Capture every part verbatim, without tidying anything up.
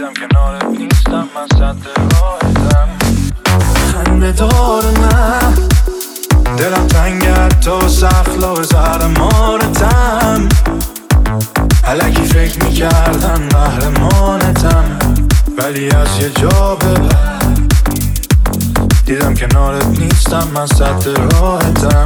دیدم کنارت نیستم، من صد راحتم. خنده دار نه دلم تنگت تو سخلا زهر مارتم. الکی فکر میکردن قهرمانتم، ولی از یه جا به بعد دیدم کنارت نیستم، من صد راحتم.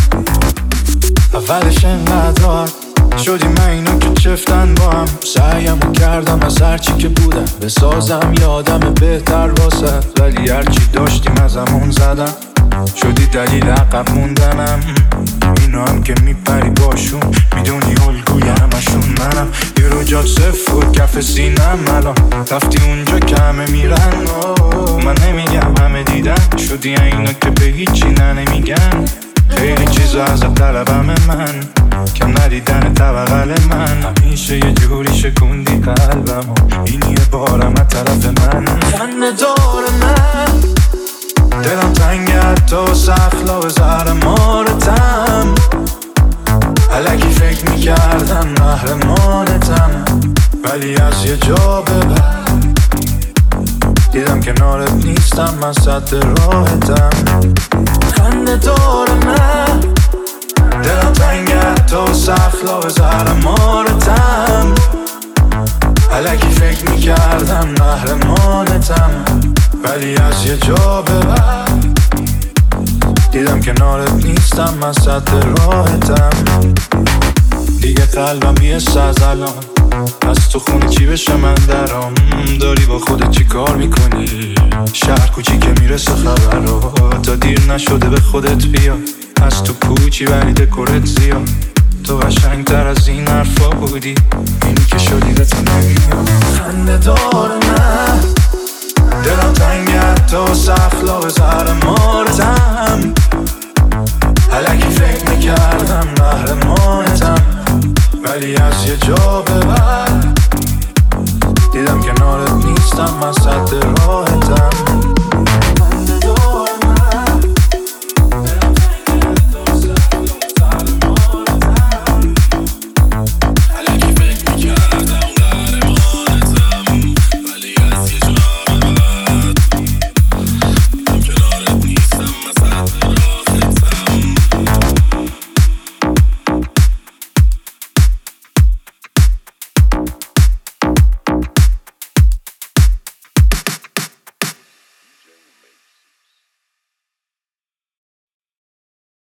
اولش انقدر راحت شدی من اینو که چفتن با هم. سعیم کردم از هرچی که بودم بسازم یادم بهتر واسه، ولی هرچی داشتیم از همون زدم. شدی دلیل عقب موندنم. اینو هم که میپری باشون میدونی الگوی همشون منم. یه رو جات صفر کف سینم الان رفتی اونجا که همه میرن. من نمیگم همه دیدن، شدی اینو که به هیچی نه نمیگن. خیلی چیزا از طلبم من کم ندیدن طبقل من. همیشه یه جوری شکوندی قلبم و این یه بارم از طرف من. خنده دار من دلم تنگت تو سخلا به زهر مارتم. الکی فکر میکردم قهرمانتم، ولی از یه جا به بعد دیدم کنارت نیستم، من صد راحتم. خنده دار من دلم تنگت تو سخلا به زهر مارتم. الکی فکر میکردم قهرمانتم، ولی از یه جا به بعد دیدم کنارت نیستم، من صد راحتم. دیگه قلبم یه ساز الان از تو خونه چی بشه من درام. داری با خودت چی کار میکنی؟ شهر کوچی که میرسه خبر رو تا دیر نشده به خودت بیا. از تو پوچی ولی دکورت زیاد، تو قشنگ تر از این حرفا بودی، اینی که شدی به تو نمیاد. خنده دار من دلم تنگت تو سخلا به زهر مارتم. الکی فکر میکردم قهرمانتم، ولی از یه جا به بعد دیدم کنارت نیستم، من صد راحتم.